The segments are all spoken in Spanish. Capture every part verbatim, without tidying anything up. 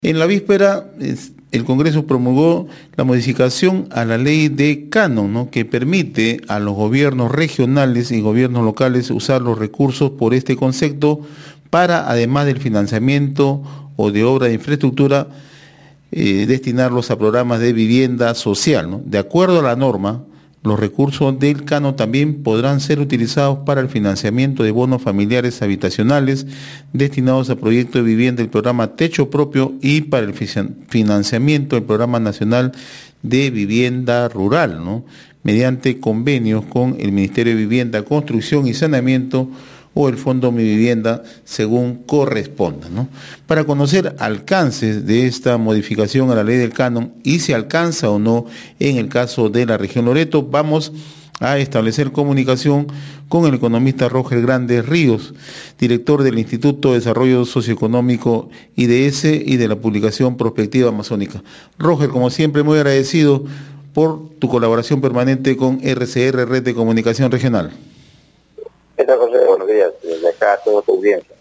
En la víspera, el Congreso promulgó la modificación a la ley de canon, ¿no?, que permite a los gobiernos regionales y gobiernos locales usar los recursos por este concepto para, además del financiamiento o de obra de infraestructura, eh, destinarlos a programas de vivienda social, ¿no? De acuerdo a la norma, los recursos del canon también podrán ser utilizados para el financiamiento de bonos familiares habitacionales destinados a proyectos de vivienda del programa Techo Propio y para el financiamiento del Programa Nacional de Vivienda Rural, ¿no?, mediante convenios con el Ministerio de Vivienda, Construcción y Saneamiento o el Fondo Mi Vivienda, según corresponda, ¿no? Para conocer alcances de esta modificación a la ley del canon y si alcanza o no en el caso de la región Loreto, vamos a establecer comunicación con el economista Roger Grandes Ríos, director del Instituto de Desarrollo Socioeconómico I D S y de la publicación Prospectiva Amazónica. Roger, como siempre, muy agradecido por tu colaboración permanente con R C R, Red de Comunicación Regional. ¿Qué tal, José? Buenos días. Desde acá, todo tu audiencia.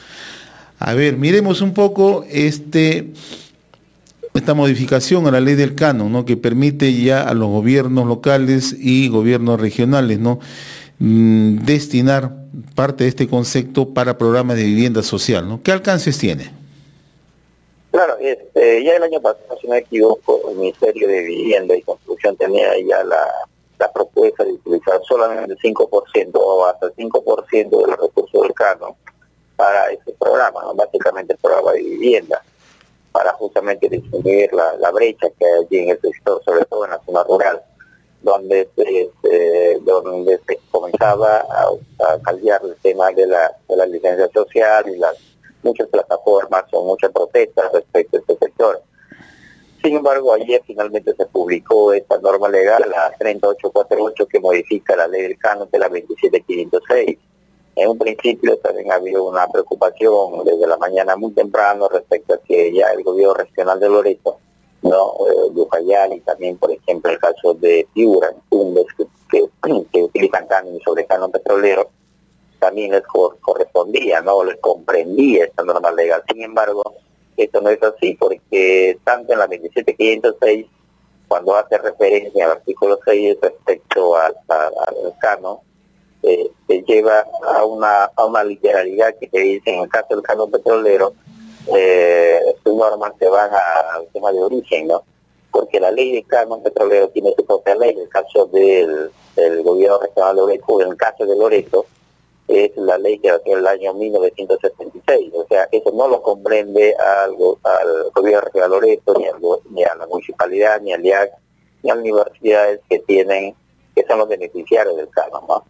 A ver, miremos un poco este esta modificación a la ley del canon, ¿no?, que permite ya a los gobiernos locales y gobiernos regionales, ¿no?, mm, destinar parte de este concepto para programas de vivienda social, ¿no? ¿Qué alcances tiene? Claro, este, ya el año pasado, si no me equivoco, el Ministerio de Vivienda y Construcción tenía ya la, la propuesta de utilizar solamente el cinco por ciento o hasta el cinco por ciento de los recursos del canon para este programa, ¿no?, básicamente el programa de vivienda, para justamente disminuir la, la brecha que hay allí en el sector, sobre todo en la zona rural, donde se, se, donde se comenzaba a, a caldear el tema de la, de la licencia social y las muchas plataformas o muchas protestas respecto a este sector. Sin embargo, ayer finalmente se publicó esta norma legal, la treinta y ocho cuarenta y ocho, que modifica la ley del canon de la veintisiete quinientos seis. En un principio también ha habido una preocupación desde la mañana muy temprano respecto a que ya el gobierno regional de Loreto, no, eh, de Ucayali, y también, por ejemplo, el caso de Piura, Tumbes, que, que, que utilizan canon y sobre canon petrolero, también les cor correspondía, no les comprendía esta norma legal. Sin embargo, esto no es así, porque tanto en la veintisiete quinientos seis, cuando hace referencia al artículo seis respecto al, al, al canon, eh, se lleva a una a una literalidad que te dice, en el caso del canon petrolero, eh, sus normas se van al tema de origen, ¿no? Porque la ley de canon petrolero tiene su propia ley. En el caso del, del gobierno regional de Loreto, en el caso de Loreto, es la ley que hace el año mil novecientos setenta y seis, o sea, eso no lo comprende al, al gobierno regional de Loreto, ni, al, ni a la municipalidad, ni al I A C, ni a las universidades que tienen, que son los beneficiarios del canon, ¿no?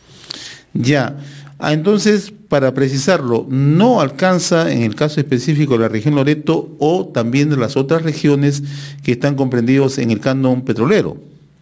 Ya, ah, entonces, para precisarlo, ¿no alcanza en el caso específico de la región Loreto o también de las otras regiones que están comprendidos en el canon petrolero?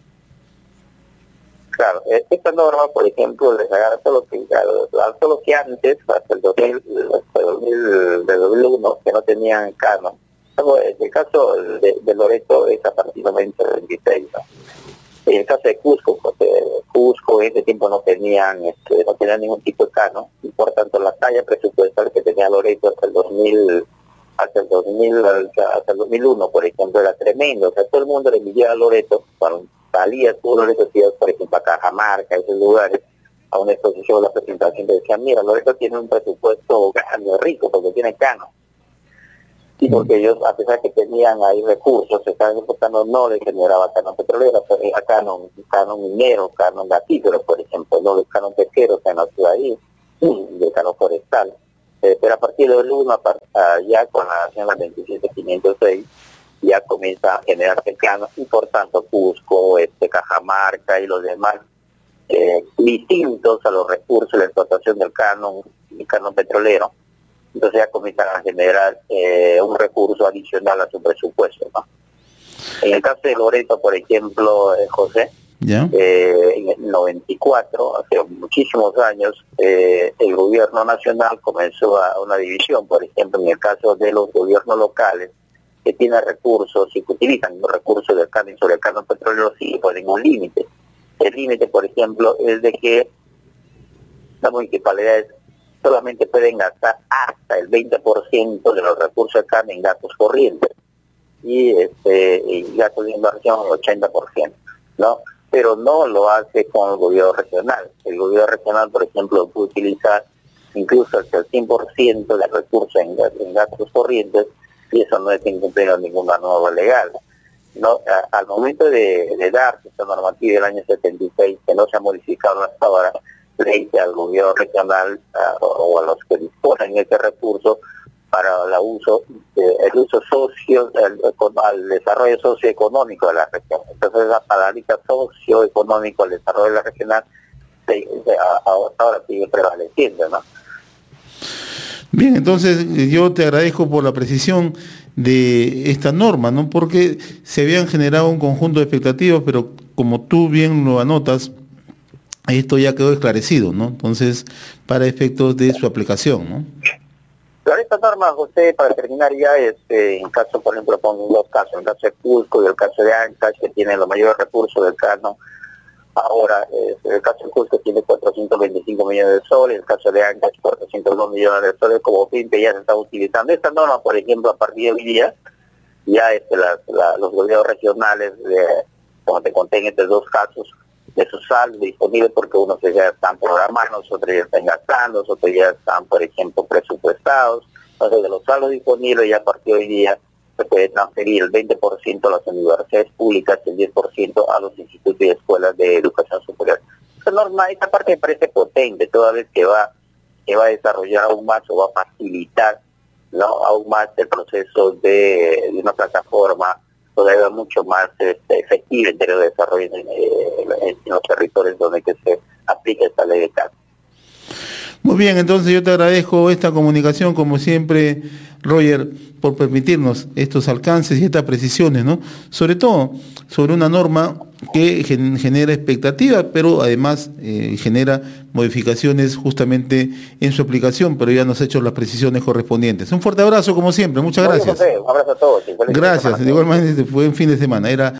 Claro, esta norma, por ejemplo, les agarra todo lo que, todo lo que antes, hasta el dos mil, hasta el dos mil, de dos mil uno, que no tenían canon. En el caso de, de Loreto es a partir de veinte veintiséis, ¿no? En el caso de Cusco, porque Cusco en ese tiempo no tenían este, no tenían ningún tipo de canon, y por tanto la talla presupuestal que tenía Loreto hasta el dos mil, hasta el dos mil, hasta el dos mil uno, por ejemplo, era tremendo. O sea, todo el mundo le envidiaba a Loreto cuando salía todo Loreto, por ejemplo, a Cajamarca, a esos lugares, a una exposición, la presentación, que decían, mira, Loreto tiene un presupuesto grande, rico, porque tiene canon. Y porque ellos, a pesar que tenían ahí recursos, estaban importando, no les generaba canon petrolero, pero era canon, canon minero, canon gasífero, por ejemplo, no los canon pesqueros que no estuvo ahí, de canon forestal. Eh, pero a partir del uno, ya con la, la veintisiete quinientos seis, ya comienza a generarse canon, y por tanto Cusco, este, Cajamarca y los demás, eh, distintos a los recursos de la explotación del canon y canon petrolero, entonces ya comienzan a generar eh, un recurso adicional a su presupuesto, ¿no? En el caso de Loreto, por ejemplo, eh, José, ¿Ya? eh, en el noventa y cuatro, hace muchísimos años, eh, el gobierno nacional comenzó a una división. Por ejemplo, en el caso de los gobiernos locales, que tienen recursos y que utilizan los recursos del canon sobre el canon petrolero, sí ponen un límite. El límite, por ejemplo, es de que las municipalidades solamente pueden gastar hasta el veinte por ciento de los recursos de CAN en gastos corrientes y este y gastos de inversión el ochenta por ciento, ¿no? Pero no lo hace con el gobierno regional. El gobierno regional, por ejemplo, puede utilizar incluso hasta el cien por ciento de recursos en, en gastos corrientes, y eso no es incumpliendo ninguna norma legal, ¿no? A, al momento de, de darse esta normativa del año setenta y seis, que no se ha modificado hasta ahora, le dice al gobierno regional uh, o a los que disponen ese recurso para la uso, eh, el uso socio, el, al desarrollo socioeconómico de la región. Entonces la palabrita socioeconómico, el desarrollo de la regional, se, se, a, ahora sigue prevaleciendo, ¿no? Bien, entonces yo te agradezco por la precisión de esta norma, ¿no? Porque se habían generado un conjunto de expectativas, pero como tú bien lo anotas, esto ya quedó esclarecido, ¿no? Entonces, para efectos de su aplicación, ¿no? Pero esta norma, José, para terminar ya, es eh, en caso, por ejemplo, pongo dos casos, el caso de Cusco y el caso de Ancash, que tiene los mayores recursos del Cano. Ahora, eh, el caso de Cusco tiene cuatrocientos veinticinco millones de soles, el caso de Ancash cuatrocientos dos millones de soles, como fin que ya se está utilizando. Esta norma, por ejemplo, a partir de hoy día, ya este, la, la, los gobiernos regionales, de, como te conté en estos dos casos, de su saldo disponible, porque unos ya están programando, otros ya están gastando, otros ya están, por ejemplo, presupuestados. Entonces, de los saldos disponibles, ya a partir de hoy día se puede transferir el veinte por ciento a las universidades públicas y el diez por ciento a los institutos y escuelas de educación superior. Esta norma, esta parte me parece potente, toda vez que va, que va a desarrollar aún más o va a facilitar, ¿no?, aún más el proceso de, de una plataforma todavía mucho más este, efectiva en términos de desarrollo en, en, en los territorios donde que se aplica esta ley de CAN. Muy bien, entonces yo te agradezco esta comunicación, como siempre, Roger, por permitirnos estos alcances y estas precisiones, ¿no? Sobre todo sobre una norma que gen- genera expectativa, pero además eh, genera modificaciones justamente en su aplicación, pero ya nos ha hecho las precisiones correspondientes. Un fuerte abrazo, como siempre, muchas gracias. José, un abrazo a todos. Gracias, de igual manera, buen fin de semana. Era